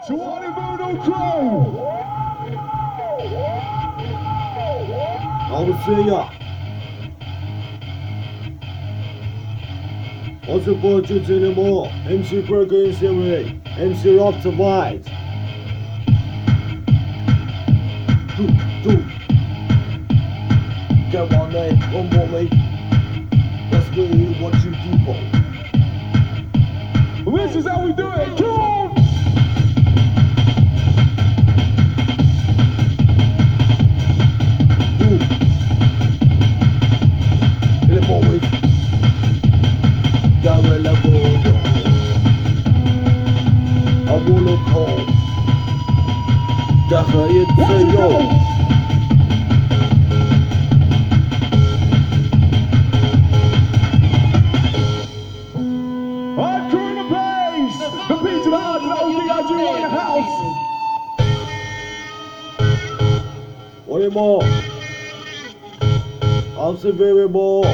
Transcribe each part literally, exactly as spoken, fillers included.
Twenty Voodoo Crew! I will see ya. Also budget anymore. M C Burger in Siri. M C Rob to White. Do, do. Get one day, one more mate. Let's go eat what you people. This is how we do it. Come on! Do. Get more mate. Dame la bodo. I wanna call. Deja it say yo. Hard crew in the place! The beat to the heart to the O D I G in the house! One more. I'll say very more.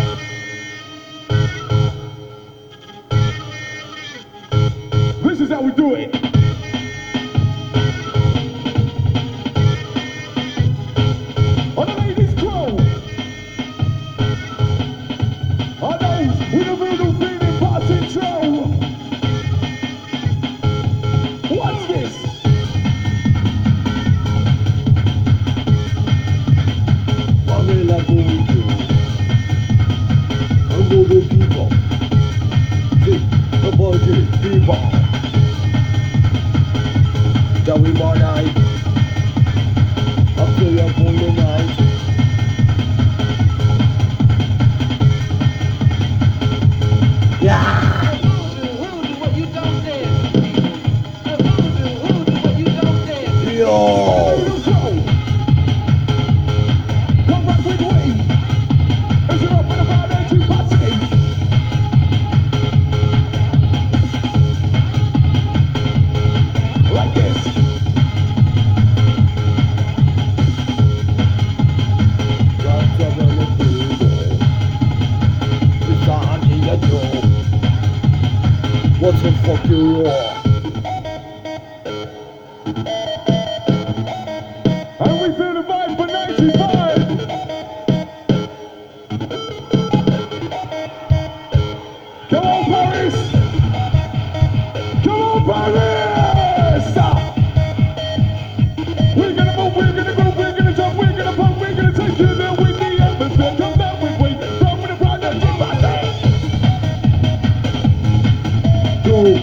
This is how we do it. On the ladies' crew. On those with the voodoo feeling passing through. What's this? Dame la bodo. I'm voodoo people. See, the budget people. That we more night. Up to your full night. Yeah! Yo! Voodoo crew. Come back with me. Is it up in the financial party? Like this. Got trouble in the pool. It's on the door. What the fuck you are? And we feel the vibe for ninety-five. Come on, Paris. Come on, Paris. We're gonna move, we're gonna groove, we're gonna jump, we're gonna pump, we're gonna take you there with the atmosphere. Come back with weight, from the project, keep my Two.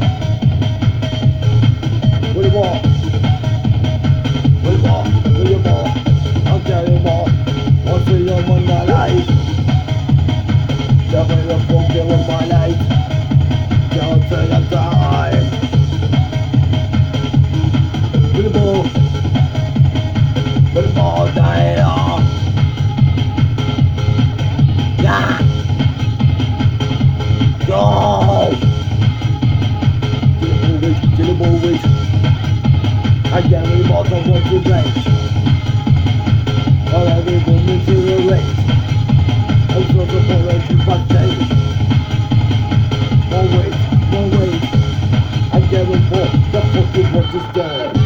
What do you want? What do you want? What do you want? I'll tell you more. What's in your mind, my life? Never the fucking with my life. Don't take your time. What do you want? What do you want? Yeah. Go. Till the ball wait. I can't really bother what you like. All I will go into the race. I'm so so for a two pack day. One wait, one wait. I can't report the fucking what is done.